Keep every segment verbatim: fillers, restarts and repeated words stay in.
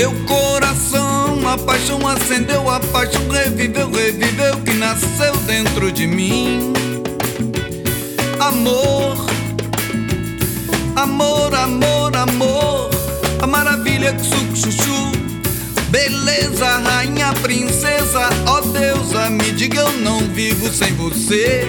meu coração a paixão acendeu, a paixão reviveu, reviveu, que nasceu dentro de mim. Amor, amor, amor, amor, a maravilha que suco chuchu, beleza, rainha, princesa, ó deusa, me diga eu não vivo sem você.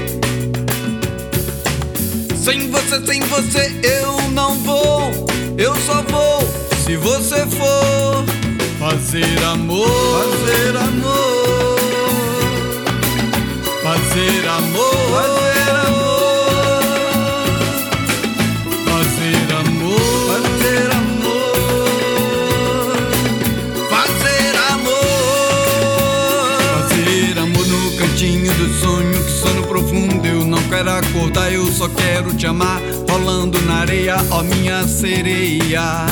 Sem você, sem você eu não vou, eu só vou se você for fazer amor, fazer amor, fazer amor, fazer amor, fazer amor, fazer amor, fazer amor, fazer amor no cantinho do sonho, que sono profundo eu não quero acordar, eu só quero te amar, rolando na areia, ó minha sereia.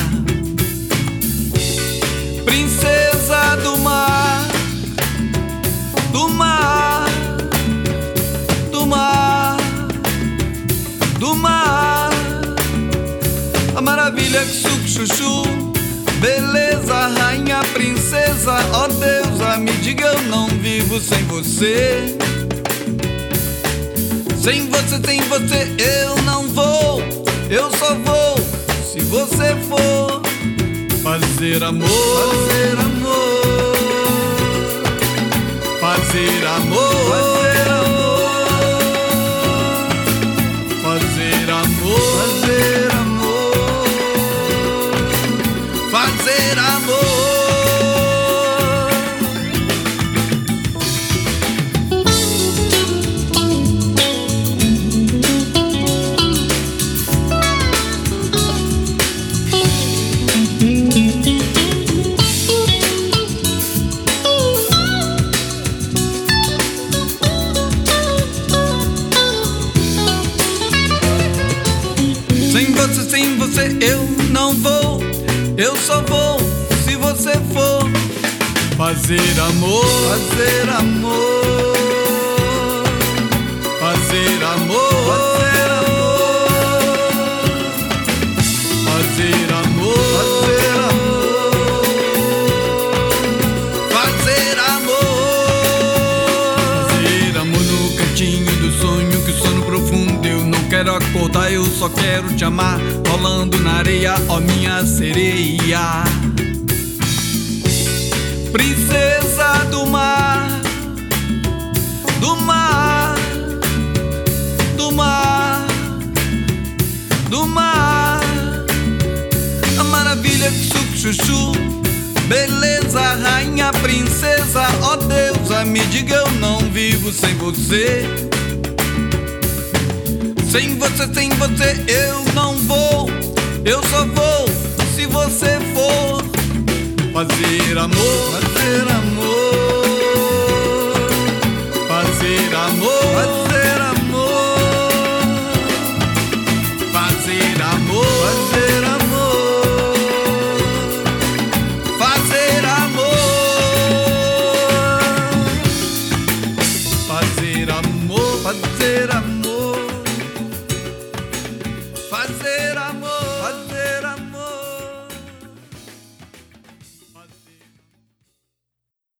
Princesa do mar, do mar, do mar, do mar, a maravilha que suco chuchu, beleza, rainha, princesa, ó deusa, me diga eu não vivo sem você. Sem você, sem você eu não vou, eu só vou se você for fazer amor, fazer amor, fazer amor, fazer amor, fazer amor, fazer amor, fazer amor. Sem você, sem você eu não vou, eu só vou se você for fazer amor, fazer amor, fazer amor, fazer amor, fazer amor, fazer amor, fazer amor no cantinho do sonho, que sono profundo eu não quero acordar, eu só quero te amar, rolando na areia, ó minha sereia. Princesa do mar, do mar, do mar, do mar, a maravilha que suco chuchu, beleza, rainha, princesa, ó deusa, me diga eu não vivo sem você. Sem você, sem você eu não vou, eu só vou se você for fazer amor, fazer amor,